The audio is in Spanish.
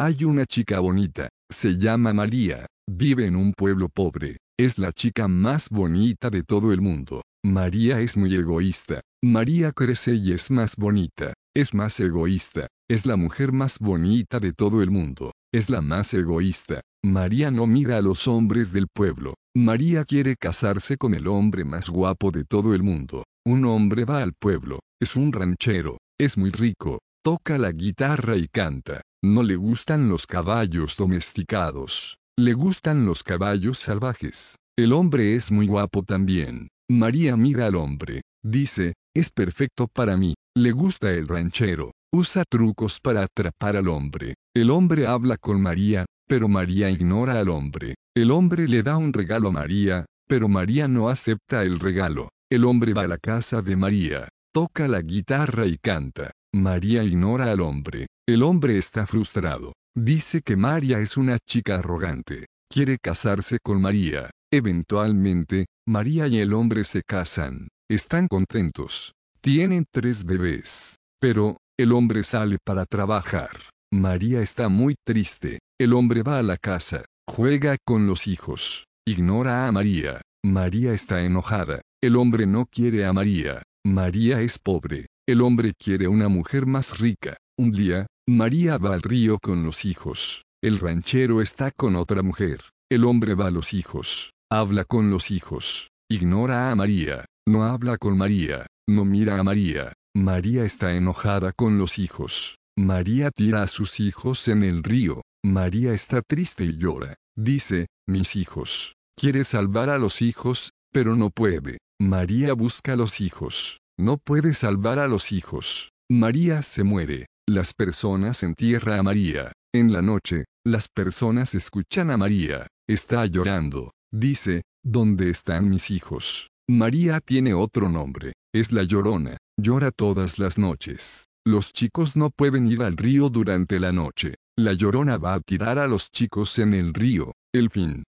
Hay una chica bonita, se llama María, vive en un pueblo pobre, es la chica más bonita de todo el mundo. María es muy egoísta. María crece y es más bonita, es más egoísta, es la mujer más bonita de todo el mundo, es la más egoísta. María no mira a los hombres del pueblo. María quiere casarse con el hombre más guapo de todo el mundo. Un hombre va al pueblo, es un ranchero, es muy rico, toca la guitarra y canta. No le gustan los caballos domesticados, le gustan los caballos salvajes. El hombre es muy guapo también. María mira al hombre, dice, es perfecto para mí. Le gusta el ranchero, usa trucos para atrapar al hombre. El hombre habla con María, pero María ignora al hombre. El hombre le da un regalo a María, pero María no acepta el regalo. El hombre va a la casa de María, toca la guitarra y canta. María ignora al hombre. El hombre está frustrado. Dice que María es una chica arrogante. Quiere casarse con María. Eventualmente, María y el hombre se casan. Están contentos. Tienen 3 bebés. Pero, el hombre sale para trabajar. María está muy triste. El hombre va a la casa. Juega con los hijos. Ignora a María. María está enojada. El hombre no quiere a María. María es pobre. El hombre quiere una mujer más rica. Un día, María va al río con los hijos. El ranchero está con otra mujer. El hombre va a los hijos. Habla con los hijos. Ignora a María. No habla con María. No mira a María. María está enojada con los hijos. María tira a sus hijos en el río. María está triste y llora. Dice, mis hijos. Quiere salvar a los hijos, pero no puede. María busca a los hijos. No puede salvar a los hijos. María se muere. Las personas entierran a María. En la noche, las personas escuchan a María. Está llorando. Dice, ¿dónde están mis hijos? María tiene otro nombre. Es la Llorona. Llora todas las noches. Los chicos no pueden ir al río durante la noche. La Llorona va a tirar a los chicos en el río. El fin.